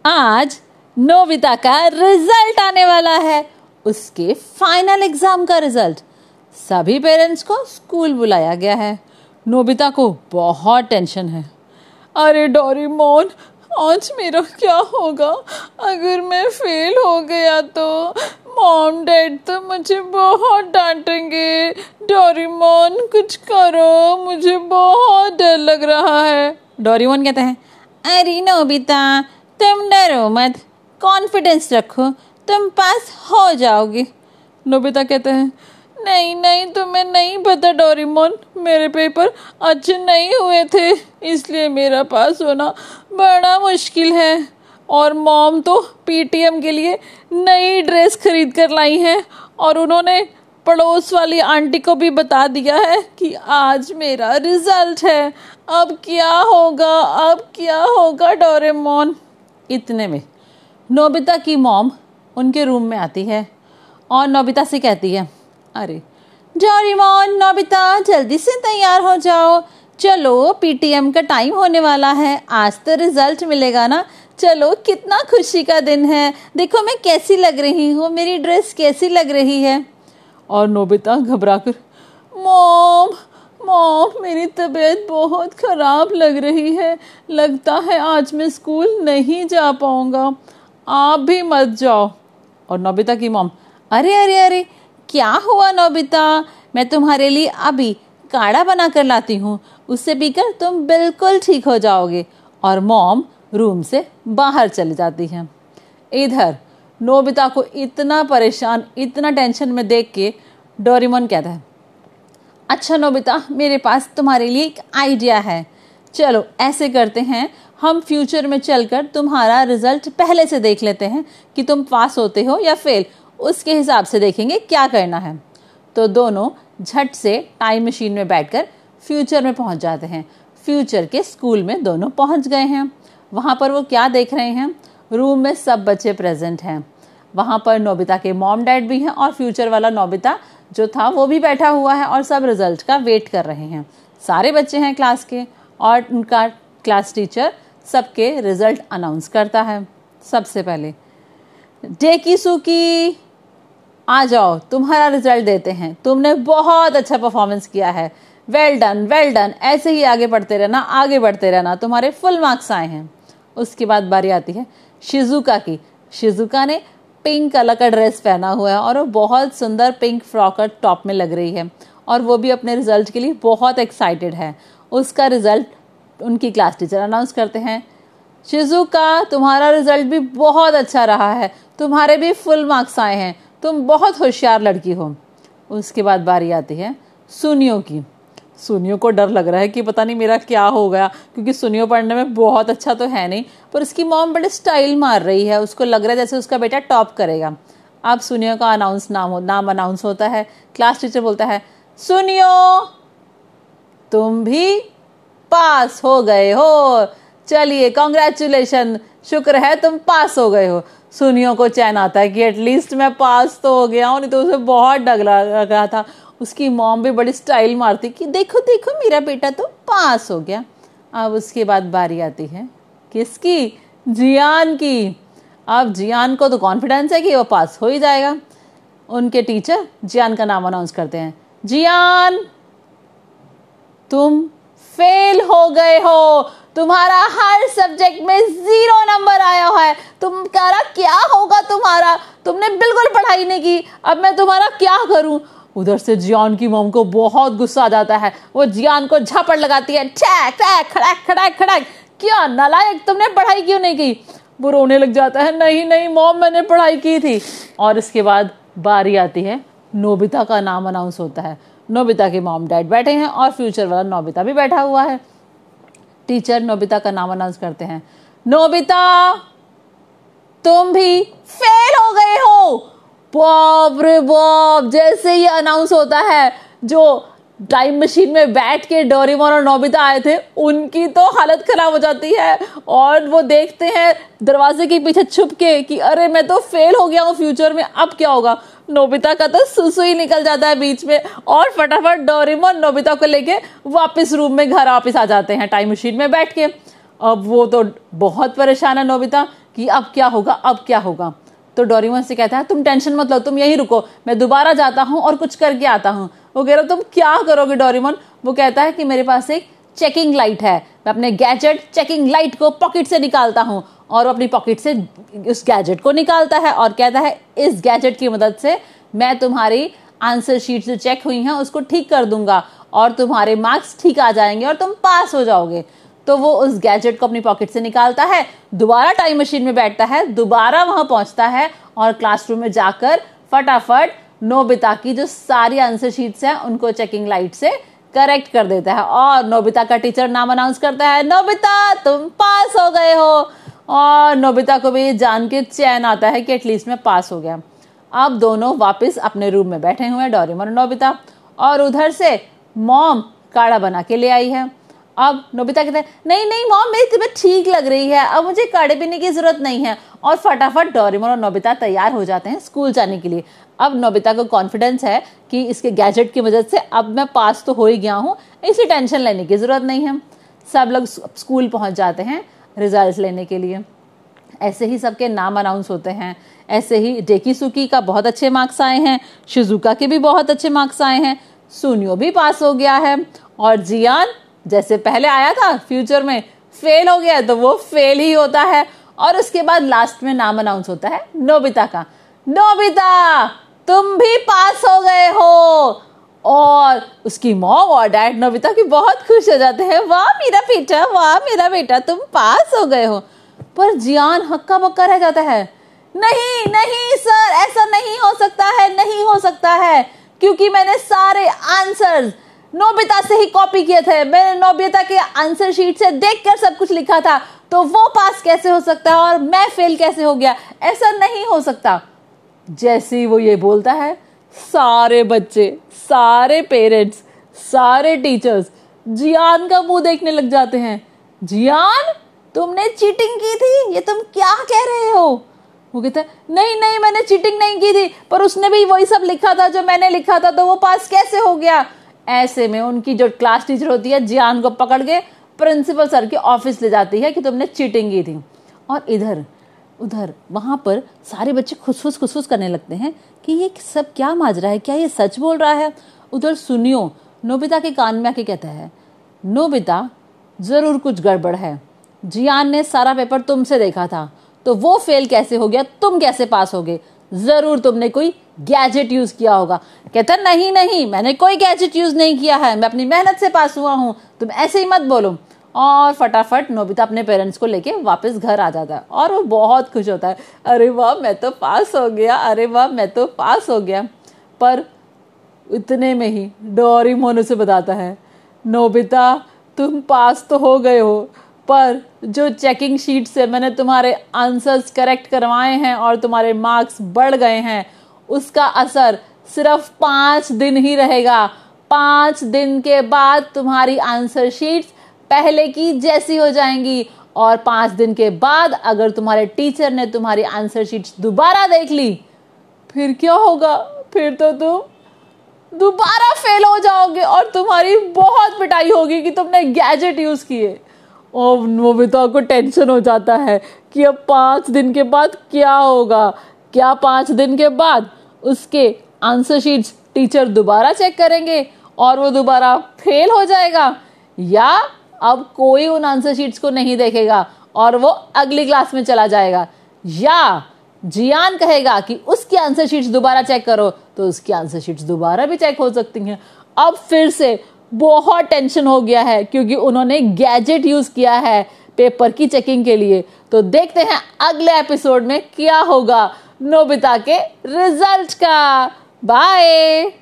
आज नोबिता का रिजल्ट आने वाला है, उसके फाइनल एग्जाम का रिजल्ट। सभी पेरेंट्स को स्कूल बुलाया गया है। नोबिता को बहुत टेंशन है। अरे डोरेमोन, आज मेरा क्या होगा? अगर मैं फेल हो गया तो मॉम डैड तो मुझे बहुत डांटेंगे। डोरेमोन कुछ करो, मुझे बहुत डर लग रहा है। डोरेमोन कहते हैं, अरे नोबिता तुम डरो मत, कॉन्फिडेंस रखो, तुम पास हो जाओगे। नोबिता कहते हैं, नहीं नहीं, तुम्हें नहीं पता डोरेमोन, मेरे पेपर अच्छे नहीं हुए थे, इसलिए मेरा पास होना बड़ा मुश्किल है। और मॉम तो पीटीएम के लिए नई ड्रेस खरीद कर लाई है और उन्होंने पड़ोस वाली आंटी को भी बता दिया है कि आज मेरा रिजल्ट है। अब क्या होगा, अब क्या होगा डोरेमोन? इतने में नोबिता की मॉम उनके रूम में आती है और नोबिता से कहती है, अरे डोरेमोन, नोबिता जल्दी से तैयार हो जाओ, चलो पीटीएम का टाइम होने वाला है, आज तो रिजल्ट मिलेगा ना। चलो, कितना खुशी का दिन है, देखो मैं कैसी लग रही हूँ, मेरी ड्रेस कैसी लग रही है। और नोबिता घबराकर, मॉम मॉम मेरी तबीयत बहुत खराब लग रही है, लगता है आज मैं स्कूल नहीं जा पाऊंगा, आप भी मत जाओ। और नोबिता की मॉम, अरे अरे अरे क्या हुआ नोबिता, मैं तुम्हारे लिए अभी काढ़ा बना कर लाती हूँ, उससे पीकर तुम बिल्कुल ठीक हो जाओगे। और मॉम रूम से बाहर चली जाती है। इधर नोबिता को इतना परेशान, इतना टेंशन में देख के डोरेमोन कहता है, अच्छा नोबिता, मेरे पास तुम्हारे लिए एक आइडिया है, चलो ऐसे करते हैं, हम फ्यूचर में चलकर तुम्हारा रिजल्ट पहले से देख लेते हैं कि तुम पास होते हो या फेल, उसके हिसाब से देखेंगे क्या करना है। तो दोनों झट से टाइम मशीन में बैठकर फ्यूचर में पहुंच जाते हैं। फ्यूचर के स्कूल में दोनों पहुंच गए हैं। वहां पर वो क्या देख रहे हैं? रूम में सब बच्चे प्रेजेंट हैं। वहां पर नोबिता के मॉम डैड भी हैं और फ्यूचर वाला नोबिता जो था वो भी बैठा हुआ है और सब रिजल्ट का वेट कर रहे हैं। सारे बच्चे हैं क्लास के और उनका क्लास टीचर सबके रिजल्ट अनाउंस करता है। सबसे पहले, डेकिसुकी आ जाओ, तुम्हारा रिजल्ट देते हैं, तुमने बहुत अच्छा परफॉर्मेंस किया है, वेल डन वेल डन, ऐसे ही आगे बढ़ते रहना, आगे बढ़ते रहना, तुम्हारे फुल मार्क्स आए हैं। उसके बाद बारी आती है शिजुका की। शिजुका ने पिंक कलर का ड्रेस पहना हुआ है और वो बहुत सुंदर पिंक फ्रॉक और टॉप में लग रही है और वो भी अपने रिजल्ट के लिए बहुत एक्साइटेड है। उसका रिजल्ट उनकी क्लास टीचर अनाउंस करते हैं, शिजुका तुम्हारा रिजल्ट भी बहुत अच्छा रहा है, तुम्हारे भी फुल मार्क्स आए हैं, तुम बहुत होशियार लड़की हो। उसके बाद बारी आती है सुनियो की। सुनियो को डर लग रहा है कि पता नहीं मेरा क्या हो गया, क्योंकि सुनियो पढ़ने में बहुत अच्छा तो है नहीं, पर उसकी मॉम बड़े स्टाइल मार रही है, उसको लग रहा है जैसे उसका बेटा टॉप करेगा। अब सुनियो का नाम अनाउंस होता है। क्लास टीचर बोलता है, सुनियो तुम भी पास हो गए हो, चलिए कॉन्ग्रेचुलेशन, शुक्र है तुम पास हो गए हो। सुनियो को चैन आता है कि एटलीस्ट मैं पास तो हो गया हूँ, नहीं तो उसे बहुत डर लग रहा था। उसकी मॉम भी बड़ी स्टाइल मारती कि देखो देखो मेरा बेटा तो पास हो गया। अब उसके बाद बारी आती है किसकी? जियान की। अब जियान को तो कॉन्फिडेंस है कि वो पास हो ही जाएगा। उनके टीचर जियान का नाम अनाउंस करते हैं, जियान तुम फेल हो गए हो, तुम्हारा हर सब्जेक्ट में 0 नंबर आया है, तुम्हारा क्या होगा? तुमने बिल्कुल पढ़ाई नहीं की, अब मैं तुम्हारा क्या करूं? उधर से जियान की मॉम को बहुत गुस्सा आ जाता है। वो जियान को झापड़ लगाती है, ठैक ठैक खड़ाक खड़ाक खड़ाक, क्या नालायक, तुमने पढ़ाई क्यों नहीं की? वो रोने लग जाता है, नहीं नहीं मॉम मैंने पढ़ाई की थी। और इसके बाद बारी आती है नोबिता का नाम अनाउंस होता है। नोबिता के मॉम डैड बैठे हैं और फ्यूचर वाला नोबिता भी बैठा हुआ है। टीचर नोबिता का नाम अनाउंस करते हैं, नोबिता तुम भी फेल हो गए हो। बाप रे बाप, जैसे ये अनाउंस होता है, जो टाइम मशीन में बैठ के डोरेमोन और नोबिता आए थे उनकी तो हालत खराब हो जाती है और वो देखते हैं दरवाजे के पीछे छुप के कि अरे मैं तो फेल हो गया हूँ फ्यूचर में, अब क्या होगा। नोबिता का तो सुसु ही निकल जाता है बीच में और फटाफट डोरेमोन नोबिता को लेके वापस रूम में घर वापस आ जाते हैं टाइम मशीन में बैठ के। अब वो तो बहुत परेशान है नोबिता कि अब क्या होगा, अब क्या होगा। तो डोरेमोन से कहता है तुम टेंशन मत लो, तुम यहीं रुको, मैं दोबारा जाता हूँ और कुछ करके आता हूँ। वो कह रहा तुम क्या करोगे डोरेमोन? वो कहता है कि मेरे पास एक चेकिंग लाइट है, मैं अपने गैजेट चेकिंग लाइट को पॉकेट से निकालता हूँ। और वो अपनी पॉकेट से उस गैजेट को निकालता है और कहता है इस गैजेट की मदद से मैं तुम्हारी आंसर शीट जो चेक हुई हैं उसको ठीक कर दूंगा और तुम्हारे मार्क्स ठीक आ जाएंगे और तुम पास हो जाओगे। तो वो उस गैजेट को अपनी पॉकेट से निकालता है, दोबारा टाइम मशीन में बैठता है, दोबारा वहां पहुंचता है और क्लासरूम में जाकर फटाफट नोबिता की जो सारी आंसर शीट्स हैं उनको चेकिंग लाइट से करेक्ट कर देता है। और नोबिता का टीचर नाम अनाउंस करता है, नोबिता तुम पास हो गए हो। और नोबिता को भी जान के चैन आता है कि एटलीस्ट मैं पास हो गया। अब दोनों वापस अपने रूम में बैठे हुए हैं, डोरेमोन और नोबिता, और उधर से मॉम काढ़ा बना के ले आई है। अब नोबिता कहते हैं नहीं नहीं मॉम मेरी तबीयत ठीक लग रही है, अब मुझे काढ़े पीने की जरूरत नहीं है। और फटाफट डोरेमोन और नोबिता तैयार हो जाते हैं स्कूल जाने के लिए। अब नोबिता को कॉन्फिडेंस है कि इसके गैजेट की मदद से अब मैं पास तो हो ही गया हूँ, इसी टेंशन लेने की जरूरत नहीं है। सब लोग स्कूल पहुंच जाते हैं रिजल्ट लेने के लिए। ऐसे ही सबके नाम अनाउंस होते हैं। ऐसे ही डेकिसुकी का बहुत अच्छे मार्क्स आए हैं, शिजुका के भी बहुत अच्छे मार्क्स आए हैं, सुनियो भी पास हो गया है, और जियान जैसे पहले आया था फ्यूचर में फेल हो गया तो वो फेल ही होता है। और उसके बाद लास्ट में नाम अनाउंस होता है नोबिता का, नोबिता तुम भी पास हो गए हो। और उसकी मॉम और डैड नोबिता की बहुत खुश हो जाते हैं, वाह मेरा बेटा, वाह मेरा बेटा तुम पास हो गए हो। पर जियान हक्का बक्का रह जाता है, नहीं नहीं सर ऐसा नहीं हो सकता है, नहीं हो सकता है, क्योंकि मैंने सारे आंसर्स नोबिता से ही कॉपी किए थे, मैंने नोबिता के आंसर शीट से देखकर सब कुछ लिखा था, तो वो पास कैसे हो सकता है और मैं फेल कैसे हो गया, ऐसा नहीं हो सकता। जैसे ही वो ये बोलता है सारे बच्चे, सारे पेरेंट्स, सारे टीचर्स जियान का मुंह देखने लग जाते हैं। जियान तुमने चीटिंग की थी, ये तुम क्या कह रहे हो? वो कहता है नहीं नहीं मैंने चीटिंग नहीं की थी, पर उसने भी वही सब लिखा था जो मैंने लिखा था, तो वो पास कैसे हो गया। ऐसे में उनकी जो क्लास टीचर होती है जियान को पकड़ के प्रिंसिपल सर के ऑफिस ले जाती है कि तुमने चीटिंग की थी। और इधर उधर वहां पर सारे बच्चे खुसफुस करने लगते हैं कि ये सब क्या माजरा है, क्या ये सच बोल रहा है। उधर सुनियो नोबिता के कान में आके कहता है, नोबिता जरूर कुछ गड़बड़ है, जियान ने सारा पेपर तुमसे देखा था, तो वो फेल कैसे हो गया, तुम कैसे पास हो गए, जरूर तुमने कोई गैजेट यूज किया होगा। कहता नहीं नहीं मैंने कोई गैजेट यूज नहीं किया है, मैं अपनी मेहनत से पास हुआ हूं, तुम ऐसे ही मत बोलो। और फटाफट नोबिता अपने पेरेंट्स को लेके वापस घर आ जाता है और वो बहुत खुश होता है, अरे वाह मैं तो पास हो गया, अरे वाह मैं तो पास हो गया। पर इतने में ही डोरेमोन उसे बताता है, नोबिता तुम पास तो हो गए हो, पर जो चेकिंग शीट से मैंने तुम्हारे आंसर्स करेक्ट करवाए हैं और तुम्हारे मार्क्स बढ़ गए हैं, उसका असर सिर्फ 5 दिन ही रहेगा। 5 दिन के बाद तुम्हारी आंसर शीट्स पहले की जैसी हो जाएंगी, और 5 दिन के बाद अगर तुम्हारे टीचर ने तुम्हारी आंसर शीट्स दोबारा देख ली, फिर क्या होगा, फिर तो तुम दोबारा फेल हो जाओगे और तुम्हारी बहुत पिटाई होगी कि तुमने गैजेट यूज किए। और नोबिता को टेंशन हो जाता है कि अब 5 दिन के बाद क्या होगा, क्या 5 दिन के बाद उसके आंसर शीट्स टीचर दोबारा चेक करेंगे और वो दोबारा फेल हो जाएगा, या अब कोई उन आंसर शीट्स को नहीं देखेगा और वो अगली क्लास में चला जाएगा, या जियान कहेगा कि उसकी आंसर शीट्स दोबारा चेक करो, तो उसकी आंसर शीट्स दोबारा भी चेक हो सकती हैं। अब फिर से बहुत टेंशन हो गया है क्योंकि उन्होंने गैजेट यूज किया है पेपर की चेकिंग के लिए। तो देखते हैं अगले एपिसोड में क्या होगा नोबिता के रिजल्ट का। बाय।